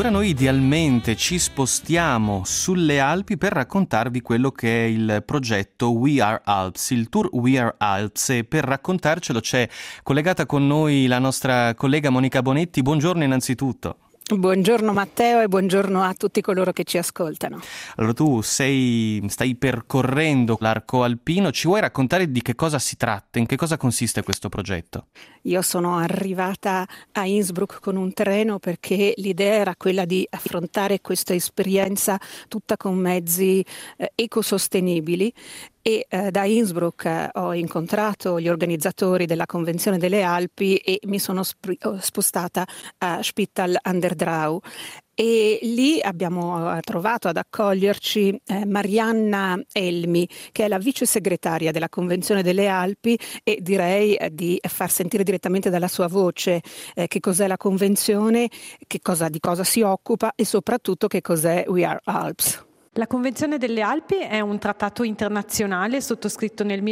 Ora noi idealmente ci spostiamo sulle Alpi per raccontarvi quello che è il progetto We Are Alps, il tour We Are Alps, e per raccontarcelo c'è collegata con noi la nostra collega Monica Bonetti. Buongiorno innanzitutto. Buongiorno Matteo e buongiorno a tutti coloro che ci ascoltano. Allora tu stai percorrendo l'arco alpino, ci vuoi raccontare di che cosa si tratta, in che cosa consiste questo progetto? Io sono arrivata a Innsbruck con un treno perché l'idea era quella di affrontare questa esperienza tutta con mezzi ecosostenibili. E da Innsbruck ho incontrato gli organizzatori della Convenzione delle Alpi e mi sono spostata a Spittal an der Drau. E lì abbiamo trovato ad accoglierci Marianna Elmi, che è la vice segretaria della Convenzione delle Alpi, e direi di far sentire direttamente dalla sua voce che cos'è la Convenzione, di cosa si occupa e soprattutto che cos'è We Are Alps. La Convenzione delle Alpi è un trattato internazionale sottoscritto nel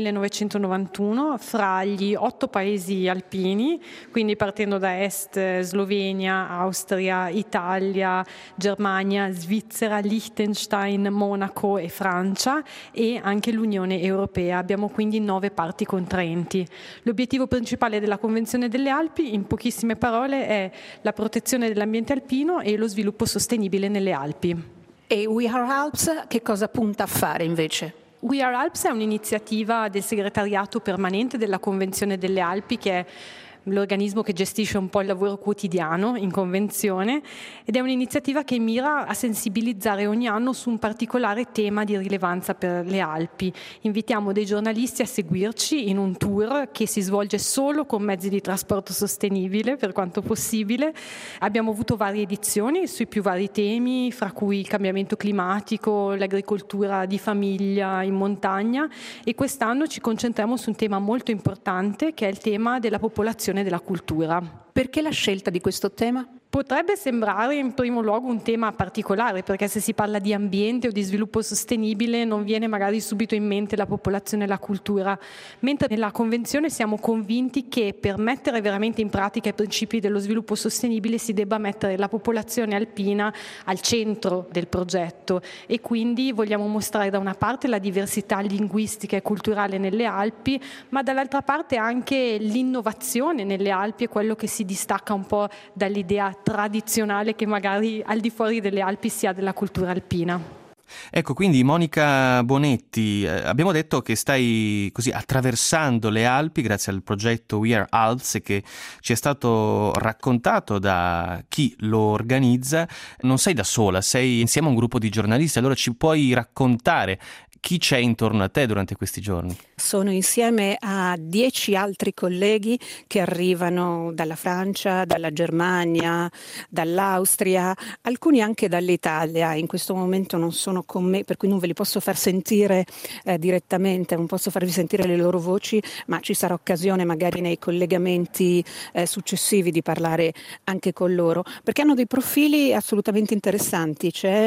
1991 fra gli 8 paesi alpini, quindi partendo da est, Slovenia, Austria, Italia, Germania, Svizzera, Liechtenstein, Monaco e Francia, e anche l'Unione Europea. Abbiamo quindi 9 parti contraenti. L'obiettivo principale della Convenzione delle Alpi, in pochissime parole, è la protezione dell'ambiente alpino e lo sviluppo sostenibile nelle Alpi. E We Are Alps che cosa punta a fare invece? We Are Alps è un'iniziativa del segretariato permanente della Convenzione delle Alpi, che è l'organismo che gestisce un po' il lavoro quotidiano in convenzione, ed è un'iniziativa che mira a sensibilizzare ogni anno su un particolare tema di rilevanza per le Alpi. Invitiamo dei giornalisti a seguirci in un tour che si svolge solo con mezzi di trasporto sostenibile per quanto possibile. Abbiamo avuto varie edizioni sui più vari temi, fra cui il cambiamento climatico, l'agricoltura di famiglia in montagna, e quest'anno ci concentriamo su un tema molto importante che è il tema della popolazione della cultura. Perché la scelta di questo tema? Potrebbe sembrare in primo luogo un tema particolare, perché se si parla di ambiente o di sviluppo sostenibile non viene magari subito in mente la popolazione e la cultura, mentre nella Convenzione siamo convinti che per mettere veramente in pratica i principi dello sviluppo sostenibile si debba mettere la popolazione alpina al centro del progetto, e quindi vogliamo mostrare da una parte la diversità linguistica e culturale nelle Alpi, ma dall'altra parte anche l'innovazione nelle Alpi, è quello che si distacca un po' dall'idea tradizionale che magari al di fuori delle Alpi si ha della cultura alpina. Ecco, quindi Monica Bonetti, abbiamo detto che stai così attraversando le Alpi grazie al progetto We Are Alps, che ci è stato raccontato da chi lo organizza. Non sei da sola, sei insieme a un gruppo di giornalisti, allora ci puoi raccontare chi c'è intorno a te durante questi giorni? Sono insieme a 10 altri colleghi che arrivano dalla Francia, dalla Germania, dall'Austria, alcuni anche dall'Italia. In questo momento non sono con me, per cui non ve li posso far sentire direttamente, non posso farvi sentire le loro voci, ma ci sarà occasione magari nei collegamenti successivi di parlare anche con loro, perché hanno dei profili assolutamente interessanti. C'è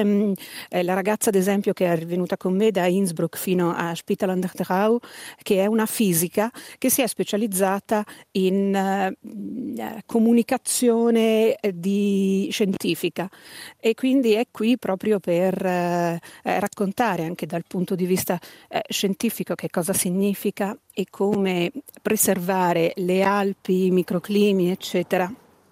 la ragazza, ad esempio, che è venuta con me da Innsbruck fino a Spittal an der Drau, che è una fisica che si è specializzata in comunicazione scientifica, e quindi è qui proprio per raccontare anche dal punto di vista scientifico che cosa significa e come preservare le Alpi, i microclimi, eccetera,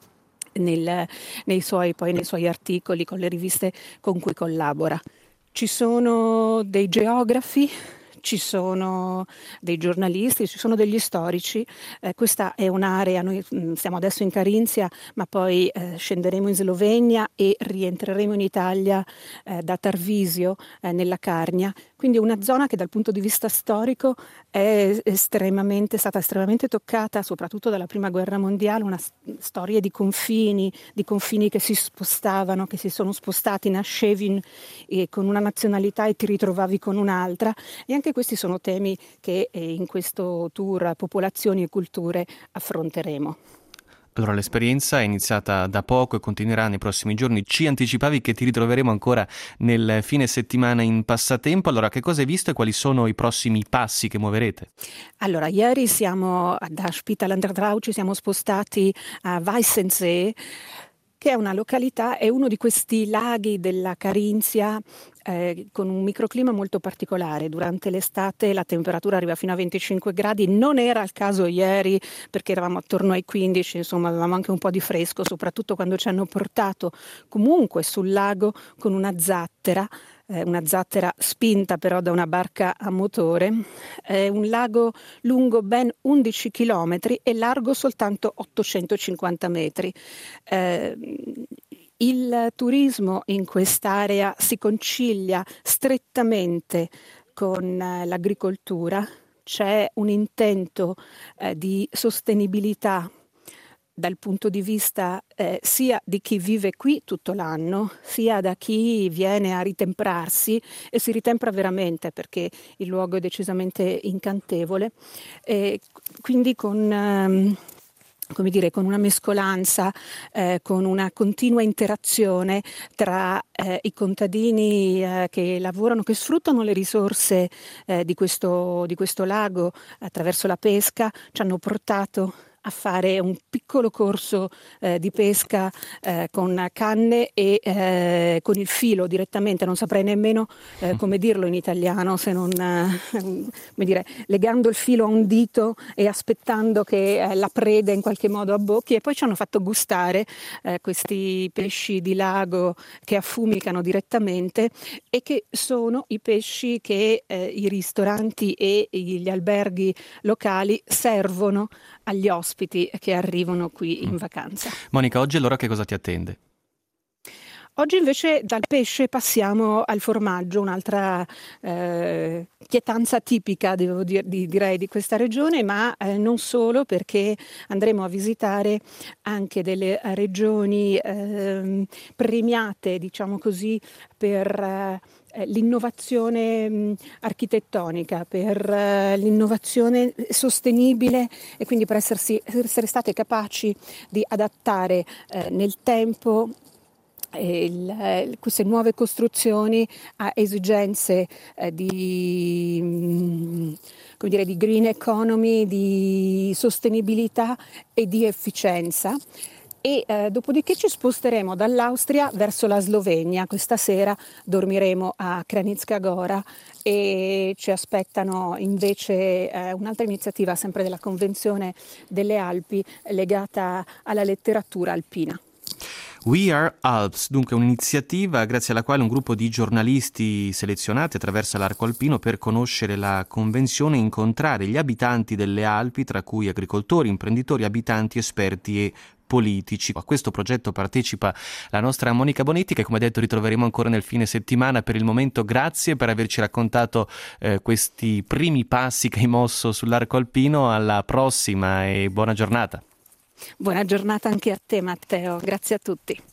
nei suoi articoli con le riviste con cui collabora. Ci sono dei geografi, ci sono dei giornalisti, ci sono degli storici. Questa è un'area, noi siamo adesso in Carinzia, ma poi scenderemo in Slovenia e rientreremo in Italia da Tarvisio nella Carnia. Quindi una zona che dal punto di vista storico è stata estremamente toccata, soprattutto dalla Prima Guerra Mondiale, una storia di confini che si spostavano, che si sono spostati, nascevi con una nazionalità e ti ritrovavi con un'altra, e anche questi sono temi che in questo tour Popolazioni e Culture affronteremo. Allora, l'esperienza è iniziata da poco e continuerà nei prossimi giorni. Ci anticipavi che ti ritroveremo ancora nel fine settimana in passatempo. Allora, che cosa hai visto e quali sono i prossimi passi che muoverete? Allora, ieri da Spittal an der Drau ci siamo spostati a Weißensee, che è una località, è uno di questi laghi della Carinzia con un microclima molto particolare. Durante l'estate la temperatura arriva fino a 25 gradi, non era il caso ieri perché eravamo attorno ai 15, insomma avevamo anche un po' di fresco, soprattutto quando ci hanno portato comunque sul lago con una zattera spinta però da una barca a motore, un lago lungo ben 11 chilometri e largo soltanto 850 metri. Il turismo in quest'area si concilia strettamente con l'agricoltura, c'è un intento di sostenibilità dal punto di vista sia di chi vive qui tutto l'anno, sia da chi viene a ritemprarsi e si ritempra veramente perché il luogo è decisamente incantevole, quindi con una mescolanza, con una continua interazione tra i contadini che lavorano, che sfruttano le risorse di questo lago attraverso la pesca, ci hanno portato a fare un piccolo corso di pesca con canne e con il filo direttamente, non saprei nemmeno come dirlo in italiano, se non legando il filo a un dito e aspettando che la preda in qualche modo abbocchi, e poi ci hanno fatto gustare questi pesci di lago che affumicano direttamente e che sono i pesci che i ristoranti e gli alberghi locali servono agli ospiti che arrivano qui in vacanza. Monica, oggi allora che cosa ti attende? Oggi invece dal pesce passiamo al formaggio, un'altra pietanza tipica, direi, di questa regione, ma non solo, perché andremo a visitare anche delle regioni premiate, diciamo così, per l'innovazione architettonica, per l'innovazione sostenibile e quindi per essere state capaci di adattare nel tempo queste nuove costruzioni a esigenze di green economy, di sostenibilità e di efficienza. E dopodiché ci sposteremo dall'Austria verso la Slovenia. Questa sera dormiremo a Kranicka Gora e ci aspettano invece un'altra iniziativa sempre della Convenzione delle Alpi legata alla letteratura alpina. We Are Alps, dunque un'iniziativa grazie alla quale un gruppo di giornalisti selezionati attraversa l'arco alpino per conoscere la convenzione e incontrare gli abitanti delle Alpi, tra cui agricoltori, imprenditori, abitanti, esperti e politici. A questo progetto partecipa la nostra Monica Bonetti, che come detto ritroveremo ancora nel fine settimana. Per il momento grazie per averci raccontato questi primi passi che hai mosso sull'arco alpino. Alla prossima e buona giornata. Buona giornata anche a te, Matteo. Grazie a tutti.